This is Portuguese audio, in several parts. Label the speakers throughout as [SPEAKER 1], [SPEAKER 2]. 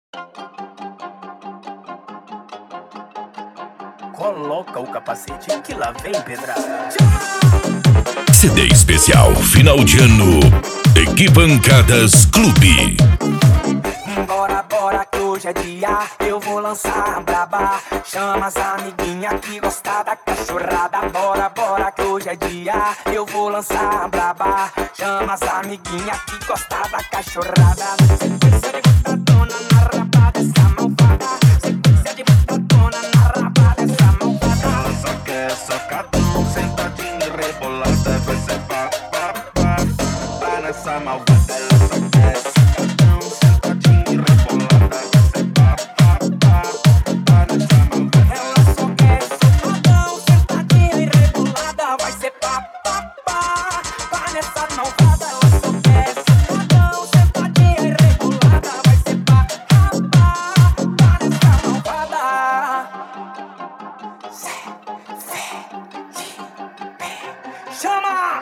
[SPEAKER 1] Coloca o capacete que lá vem pedrada.
[SPEAKER 2] CD especial final de ano Equipancadas Clube.
[SPEAKER 1] Bora, bora que hoje é dia, eu vou lançar a braba. Chama as amiguinhas que gostam da cachorrada. Bora, bora que hoje é dia, eu vou lançar a braba. Chama as amiguinhas que gostam da cachorrada. Sequência de botadona na raba dessa malvada. Sequência de botadona na raba dessa malvada.
[SPEAKER 3] Ela só quer socadão, sentadinha e rebolada. Vai ser pá, pá, pá, pá nessa malvada. Ela só quer socadão, sentadinha e rebolada. Vai ser pá, pá, pá, pá nessa malvada.
[SPEAKER 1] Ela só quer socadão, sentadinha e rebolada. Vai ser pá, pá, pá, pá nessa malvada. Ela só quer socadão, sentadinha e rebolada. Vai ser pá, pá, pá, pá nessa malvada. Chama!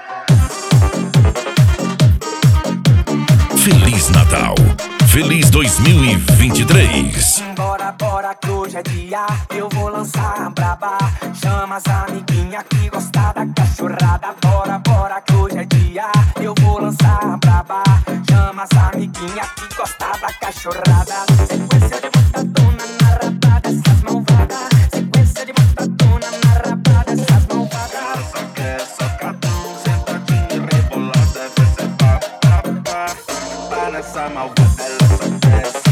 [SPEAKER 2] Feliz Natal, feliz 2023.
[SPEAKER 1] Bora, bora que hoje é dia, eu vou lançar a braba. Chama as amiguinhas que gostam da cachorrada. Bora, bora que hoje é dia, eu vou lançar a braba. Chama as amiguinhas que gostam da cachorrada. Sequência de botadona na raba dessas malvadas. Sequência de botadona na raba dessas malvadas.
[SPEAKER 3] Ela só quer socadão, sentadinha e rebolada. Vai ser pá, pá, pá, pá nessa malvada. Ela só quer